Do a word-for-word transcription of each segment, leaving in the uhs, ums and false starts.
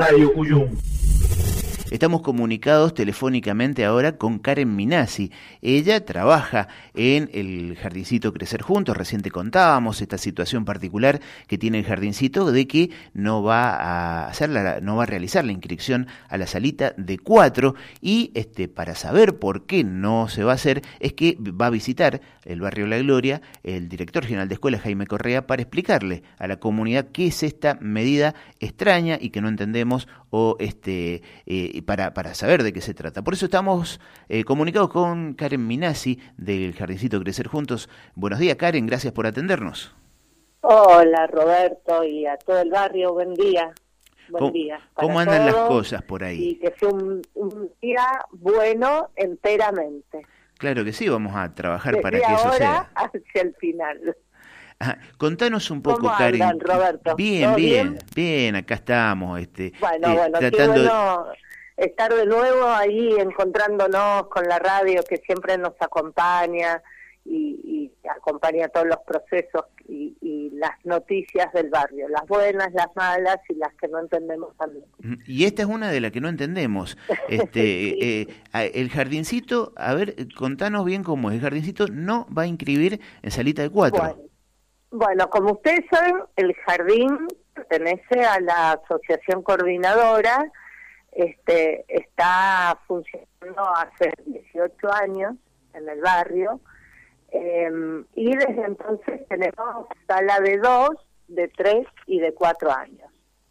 Radio Cuyum. Estamos comunicados telefónicamente ahora con Karen Minasi. Ella trabaja en el Jardincito Crecer Juntos. Recién te contábamos esta situación particular que tiene el Jardincito de que no va a hacer la, no va a realizar la inscripción a la salita de cuatro, y este para saber por qué no se va a hacer es que va a visitar el barrio La Gloria el director general de escuela, Jaime Correa, para explicarle a la comunidad qué es esta medida extraña y que no entendemos, o este eh, para, para saber de qué se trata. Por eso estamos eh, comunicados con Karen Minasi del Jardincito Crecer Juntos. Buenos días, Karen, gracias por atendernos. Hola, Roberto, y a todo el barrio, buen día. Buen ¿Cómo, día. ¿cómo andan las cosas por ahí? Y que sea un, un día bueno enteramente. Claro que sí, vamos a trabajar Desde para que eso sea. ahora hacia el final. Ajá. Contanos un poco, ¿Cómo Karen. andan, Roberto? Bien, bien, bien, bien, acá estamos. Este, bueno, eh, bueno, tratando... qué bueno estar de nuevo ahí encontrándonos con la radio que siempre nos acompaña y, y acompaña todos los procesos y, y las noticias del barrio, las buenas, las malas y las que no entendemos también. Y esta es una de las que no entendemos. Este, sí. eh, el Jardincito, a ver, contanos bien cómo es. El Jardincito no va a inscribir en salita de cuatro. Bueno. Bueno, como ustedes saben, el jardín pertenece a la asociación coordinadora, este, está funcionando hace dieciocho años en el barrio, eh, y desde entonces tenemos sala de dos, de tres y de cuatro años.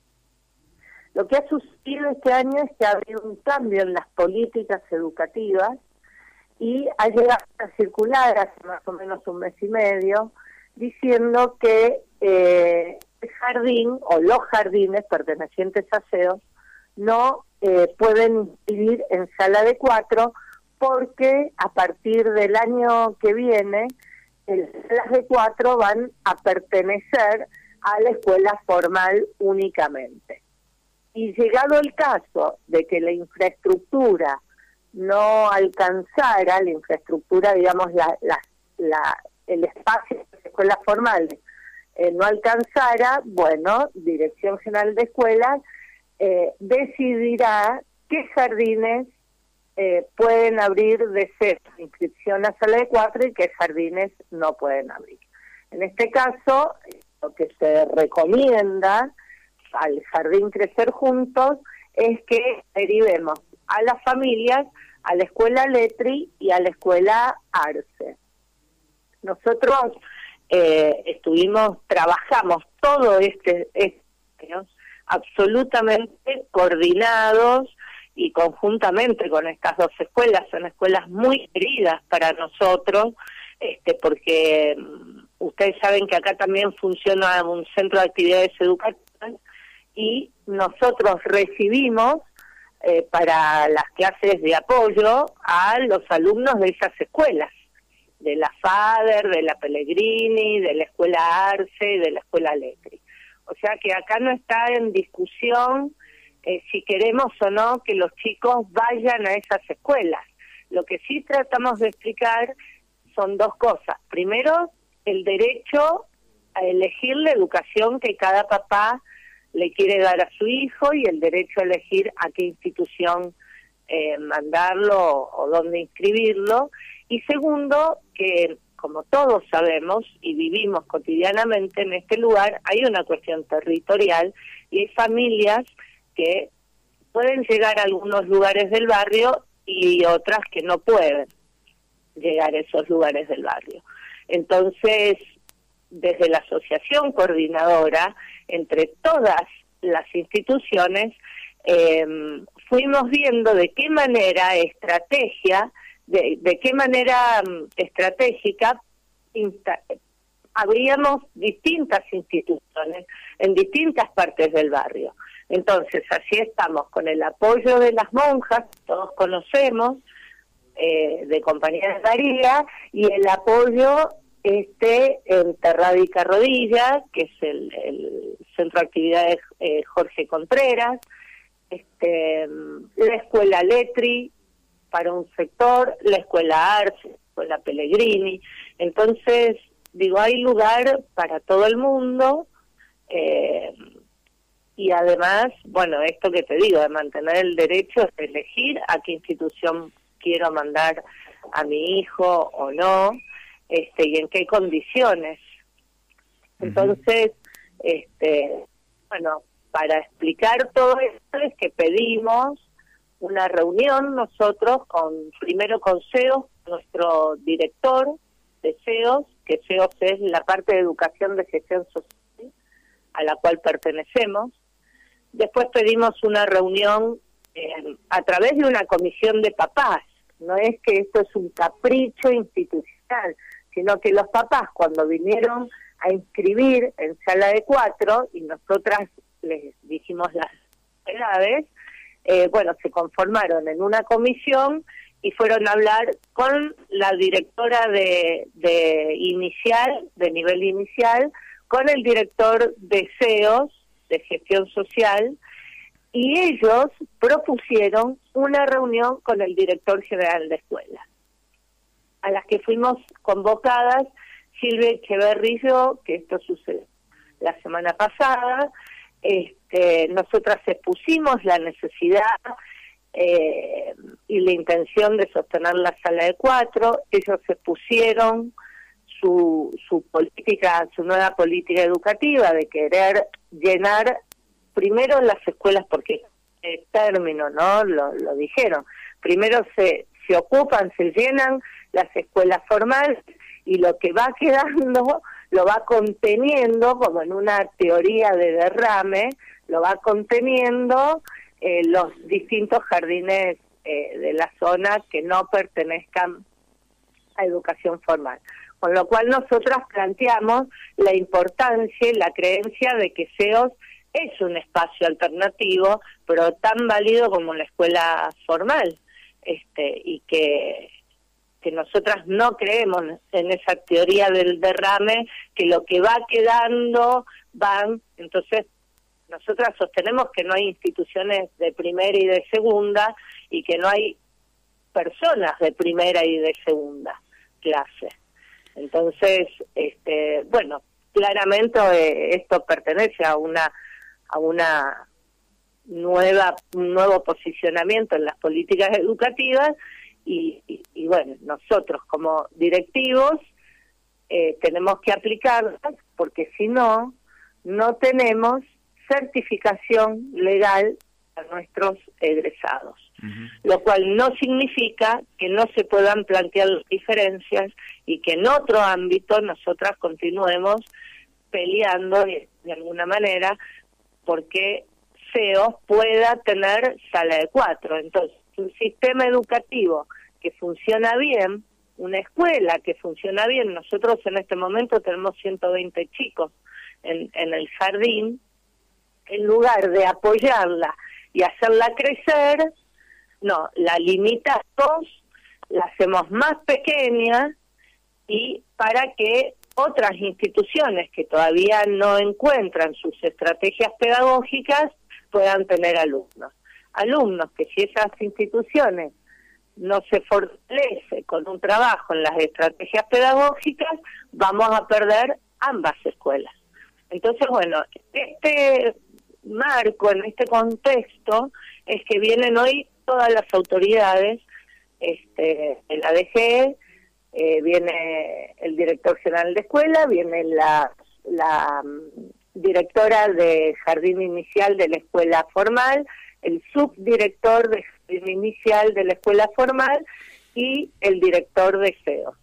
Lo que ha sucedido este año es que ha habido un cambio en las políticas educativas y ha llegado a circular hace más o menos un mes y medio diciendo que eh, el jardín o los jardines pertenecientes a S E O no eh, pueden vivir en sala de cuatro porque a partir del año que viene las salas de cuatro van a pertenecer a la escuela formal únicamente. Y llegado el caso de que la infraestructura no alcanzara, la infraestructura, digamos, la, la, la el espacio de las escuelas formales eh, no alcanzara, bueno, Dirección General de Escuelas eh, decidirá qué jardines eh, pueden abrir de cero inscripción a sala de cuatro y qué jardines no pueden abrir. En este caso, lo que se recomienda al Jardín Crecer Juntos es que derivemos a las familias a la escuela Letri y a la escuela Arce. Nosotros eh, estuvimos, trabajamos todo este, este año absolutamente coordinados y conjuntamente con estas dos escuelas. Son escuelas muy queridas para nosotros, este, porque um, ustedes saben que acá también funciona un centro de actividades educativas y nosotros recibimos eh, para las clases de apoyo a los alumnos de esas escuelas, de la FADER, de la Pellegrini, de la Escuela Arce y de la Escuela Letri. O sea que acá no está en discusión eh, si queremos o no que los chicos vayan a esas escuelas. Lo que sí tratamos de explicar son dos cosas. Primero, el derecho a elegir la educación que cada papá le quiere dar a su hijo y el derecho a elegir a qué institución eh, mandarlo o dónde inscribirlo. Y segundo, que como todos sabemos y vivimos cotidianamente en este lugar, hay una cuestión territorial y hay familias que pueden llegar a algunos lugares del barrio y otras que no pueden llegar a esos lugares del barrio. Entonces, desde la asociación coordinadora, entre todas las instituciones, eh, fuimos viendo de qué manera estrategia De, de qué manera um, estratégica insta- abríamos distintas instituciones en distintas partes del barrio. Entonces, así estamos con el apoyo de las monjas, todos conocemos, eh, de Compañía de María, y el apoyo este en Terrádica Rodilla, que es el, el Centro de Actividades eh, Jorge Contreras, este, la Escuela Letri, para un sector, la Escuela Arce, la Escuela Pellegrini. Entonces, digo, hay lugar para todo el mundo, eh, y además, bueno, esto que te digo, de mantener el derecho de elegir a qué institución quiero mandar a mi hijo o no, este, y en qué condiciones. Entonces, uh-huh. este, bueno, para explicar todo esto es que pedimos una reunión nosotros con, primero con C E O, nuestro director de C E O, que C E O es la parte de educación de gestión social a la cual pertenecemos. Después pedimos una reunión eh, a través de una comisión de papás. No es que esto es un capricho institucional, sino que los papás cuando vinieron a inscribir en sala de cuatro, y nosotras les dijimos las edades, eh, bueno, se conformaron en una comisión y fueron a hablar con la directora de, de inicial, de nivel inicial, con el director de C E Os, de gestión social, y ellos propusieron una reunión con el director general de escuela, a las que fuimos convocadas Silvia Echeverri y yo, que esto sucedió la semana pasada. Este, nosotras expusimos la necesidad eh, y la intención de sostener la sala de cuatro, ellos expusieron su, su política, su nueva política educativa de querer llenar primero las escuelas, porque el término, ¿no? Lo, lo dijeron. Primero se, se ocupan, se llenan las escuelas formales y lo que va quedando lo va conteniendo, como en una teoría de derrame, lo va conteniendo eh, los distintos jardines eh, de la zona que no pertenezcan a educación formal. Con lo cual nosotras planteamos la importancia y la creencia de que C E O S es un espacio alternativo, pero tan válido como la escuela formal, este, y que, que nosotras no creemos en esa teoría del derrame, que lo que va quedando van, entonces nosotras sostenemos que no hay instituciones de primera y de segunda, y que no hay personas de primera y de segunda clase. Entonces, este, bueno, claramente eh, esto pertenece a una a una nueva un nuevo posicionamiento en las políticas educativas y, y, y bueno, nosotros como directivos eh, tenemos que aplicarlas, porque si no, no tenemos certificación legal a nuestros egresados. Uh-huh. Lo cual no significa que no se puedan plantear diferencias y que en otro ámbito nosotras continuemos peleando de, de alguna manera porque C E O pueda tener sala de cuatro. Entonces, un sistema educativo que funciona bien, una escuela que funciona bien, nosotros en este momento tenemos ciento veinte chicos en, en el jardín, en lugar de apoyarla y hacerla crecer, no, la limitamos, la hacemos más pequeña, y para que otras instituciones que todavía no encuentran sus estrategias pedagógicas puedan tener alumnos. Alumnos que si esas instituciones no se fortalece con un trabajo en las estrategias pedagógicas, vamos a perder ambas escuelas. Entonces, bueno, este marco, en este contexto, es que vienen hoy todas las autoridades, este, el A D G, eh, viene el director general de escuela, viene la, la um, directora de jardín inicial de la escuela formal, el subdirector de jardín inicial de la escuela formal y el director de C E O.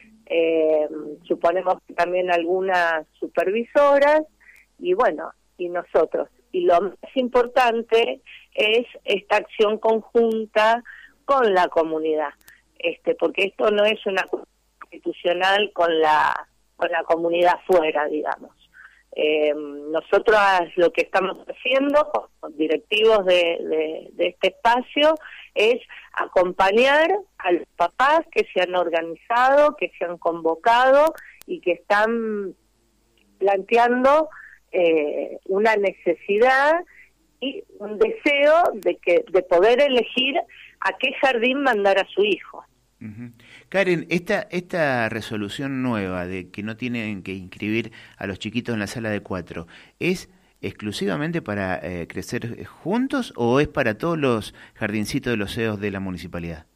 Eh, suponemos que también algunas supervisoras y bueno, y nosotros. Y lo más importante es esta acción conjunta con la comunidad, este, porque esto no es una institucional con la con la comunidad fuera, digamos. Eh, nosotros lo que estamos haciendo como directivos de, de, de este espacio es acompañar a los papás que se han organizado, que se han convocado y que están planteando eh, una necesidad y un deseo de que de poder elegir a qué jardín mandar a su hijo. Uh-huh. Karen, esta esta resolución nueva de que no tienen que inscribir a los chiquitos en la sala de cuatro, ¿es exclusivamente para eh, Crecer Juntos o es para todos los jardincitos de los C E Os de la municipalidad?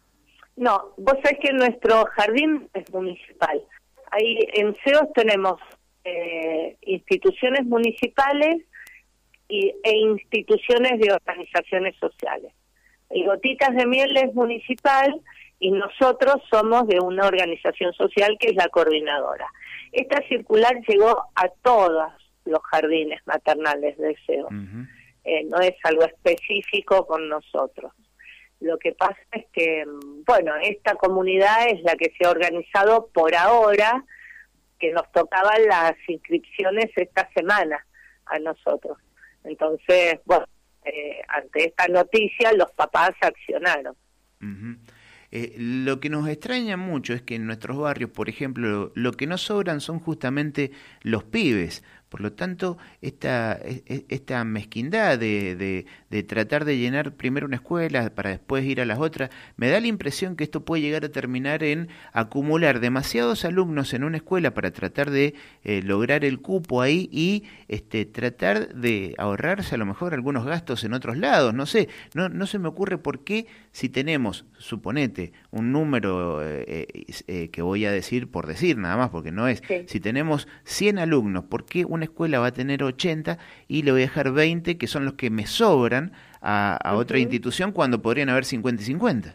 No, vos sabés que nuestro jardín es municipal. Ahí en C E Os tenemos eh, instituciones municipales y, e instituciones de organizaciones sociales. El Gotitas de Miel es municipal y nosotros somos de una organización social que es la coordinadora. Esta circular llegó a todos los jardines maternales de C E O. Uh-huh. Eh, no es algo específico con nosotros. Lo que pasa es que, bueno, esta comunidad es la que se ha organizado por ahora, que nos tocaban las inscripciones esta semana a nosotros. Entonces, bueno, eh, ante esta noticia los papás accionaron. Uh-huh. Eh, lo que nos extraña mucho es que en nuestros barrios, por ejemplo, lo que no sobran son justamente los pibes. Por lo tanto, esta, esta mezquindad de, de, de tratar de llenar primero una escuela para después ir a las otras, me da la impresión que esto puede llegar a terminar en acumular demasiados alumnos en una escuela para tratar de eh, lograr el cupo ahí y este, tratar de ahorrarse a lo mejor algunos gastos en otros lados. No sé, no, no se me ocurre por qué si tenemos, suponete, un número eh, eh, que voy a decir por decir nada más, porque no es, sí. Si tenemos cien alumnos, ¿por qué una escuela va a tener ochenta y le voy a dejar veinte que son los que me sobran a, a uh-huh. otra institución cuando podrían haber cincuenta y cincuenta?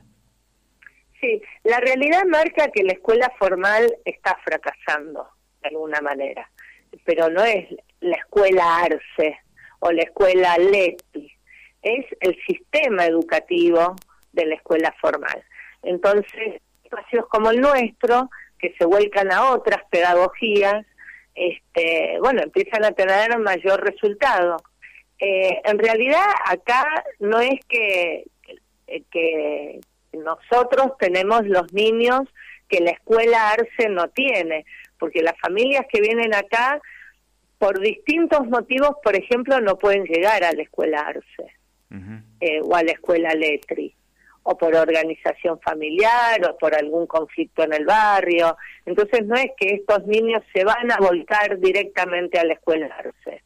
Sí, la realidad marca que la escuela formal está fracasando de alguna manera, pero no es la escuela ARCE o la escuela LETI, es el sistema educativo de la escuela formal. Entonces, espacios como el nuestro, que se vuelcan a otras pedagogías, este, bueno, empiezan a tener mayor resultado. Eh, en realidad, acá no es que, que nosotros tenemos los niños que la escuela ARCE no tiene, porque las familias que vienen acá, por distintos motivos, por ejemplo, no pueden llegar a la escuela ARCE uh-huh. eh, o a la escuela LETRI, o por organización familiar, o por algún conflicto en el barrio. Entonces no es que estos niños se van a volcar directamente a la escuela ARCE.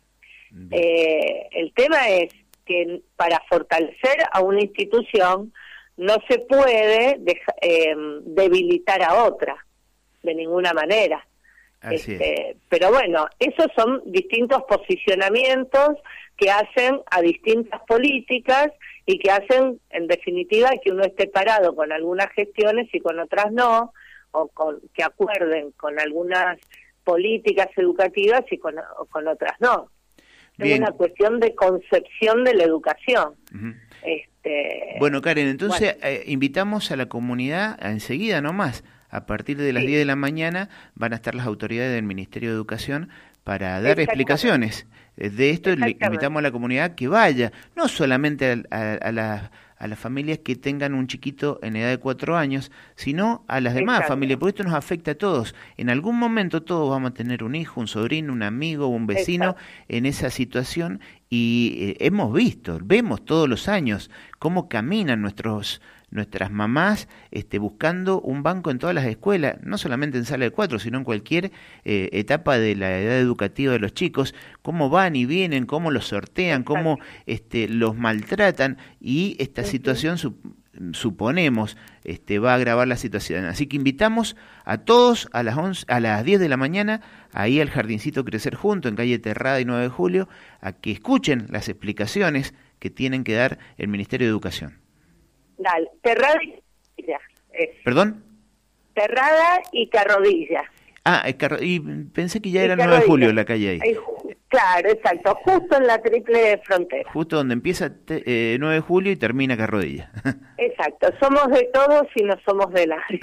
Eh, el tema es que para fortalecer a una institución no se puede deja, eh, debilitar a otra, de ninguna manera. Este, pero bueno, esos son distintos posicionamientos que hacen a distintas políticas y que hacen, en definitiva, que uno esté parado con algunas gestiones y con otras no, o con, que acuerden con algunas políticas educativas y con, o con otras no. Bien. Es una cuestión de concepción de la educación. Uh-huh. Este, bueno, Karen, entonces bueno. Eh, invitamos a la comunidad a enseguida nomás. A partir de las sí. diez de la mañana van a estar las autoridades del Ministerio de Educación para dar explicaciones. De esto le invitamos a la comunidad que vaya, no solamente a, a, a, la, a las familias que tengan un chiquito en edad de cuatro años, sino a las demás Exacto. familias, porque esto nos afecta a todos. En algún momento todos vamos a tener un hijo, un sobrino, un amigo, un vecino Exacto. en esa situación y eh, hemos visto, vemos todos los años cómo caminan nuestros nuestras mamás este, buscando un banco en todas las escuelas, no solamente en sala de cuatro, sino en cualquier eh, etapa de la edad educativa de los chicos, cómo van y vienen, cómo los sortean, cómo este, los maltratan, y esta uh-huh. situación su, suponemos este, va a agravar la situación. Así que invitamos a todos a las once, a las diez de la mañana, ahí al Jardincito Crecer Junto, en calle Terrada y nueve de julio, a que escuchen las explicaciones que tienen que dar el Ministerio de Educación. Dale, Terrada y Carrodilla. Es. ¿Perdón? Terrada y Carrodilla. Ah, Carro... y pensé que ya era el nueve de julio la calle ahí. Ay, claro, exacto, justo en la triple frontera. Justo donde empieza eh, nueve de julio y termina Carrodilla. Exacto, somos de todos y no somos de nadie.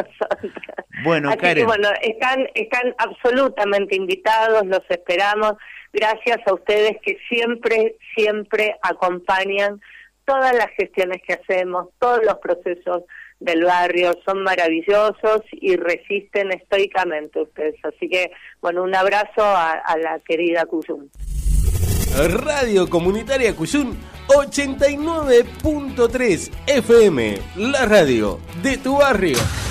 Bueno, Así Karen. Que, bueno, están, están absolutamente invitados, los esperamos. Gracias a ustedes que siempre, siempre acompañan todas las gestiones que hacemos, todos los procesos del barrio, son maravillosos y resisten estoicamente ustedes. Así que, bueno, un abrazo a, a la querida Cuyum. Radio Comunitaria Cuyum ochenta y nueve punto tres F M, la radio de tu barrio.